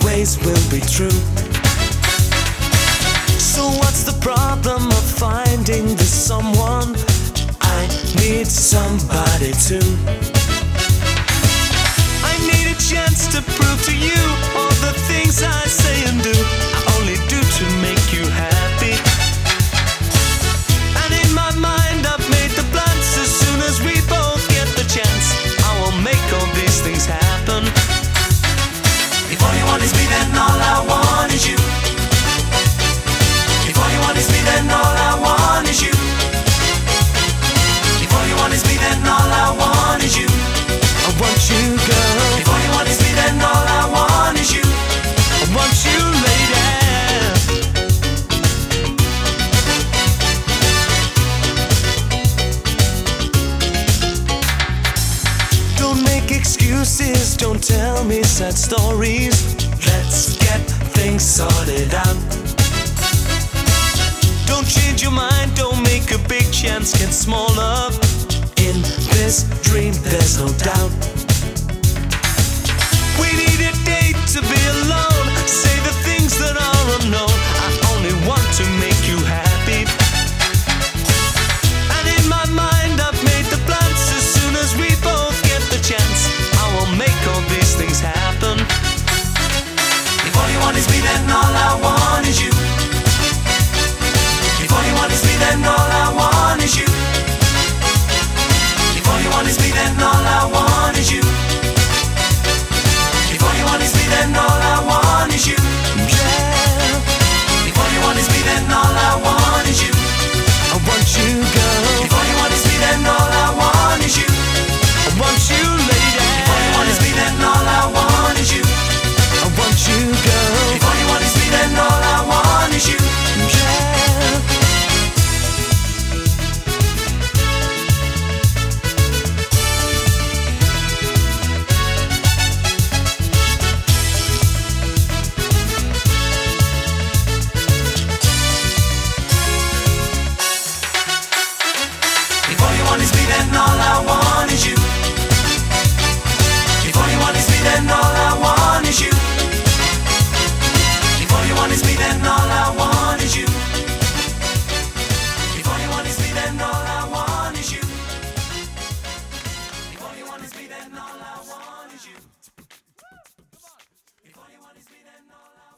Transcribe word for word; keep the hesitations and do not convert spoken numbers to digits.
always will be true. So what's the problem of finding the someone? I need somebody too. I need a chance to prove to you all the things I say and do, I only do to make you happy. And in my mind I've made the plans. As soon as we both get the chance, I will make all these things happen. If all you want is me, then all I want is you. If all you want is me, then all I want is you. If all you want is me, then all I want is you. I want you, girl. If all you want is me, then all I want is you. I want you, lady. Don't make excuses, don't tell me sad stories. Let's get things sorted out. Don't change your mind, don't make a big chance get smaller. In this dream there's no doubt. We need a date to be alone. Say the things that are unknown. I only want to make you happy. And in my mind I've made the plans. As soon as we both get the chance, I will make all these things happen. If all you want is me, then all I want is you. If all you want is me, then all I want is you. If all you want is me, then all I want is you. If all you want is me, then all I want is you. Yeah. If all you want is me, then all I want is you. I want you, girl. If all you want is me, then all I want is you. I want you, lady. If all you want is me, then all I want is you. I want you, girl. If all you want is me, then all I want is you. Yeah. If all you want is me, then all I want is you. If all you want is me, then all I want is you. If all you want is me, then all I want is you. If all you want is me, then all I want is you. If all you want is me, then all I want is you. If all you want is me, then all I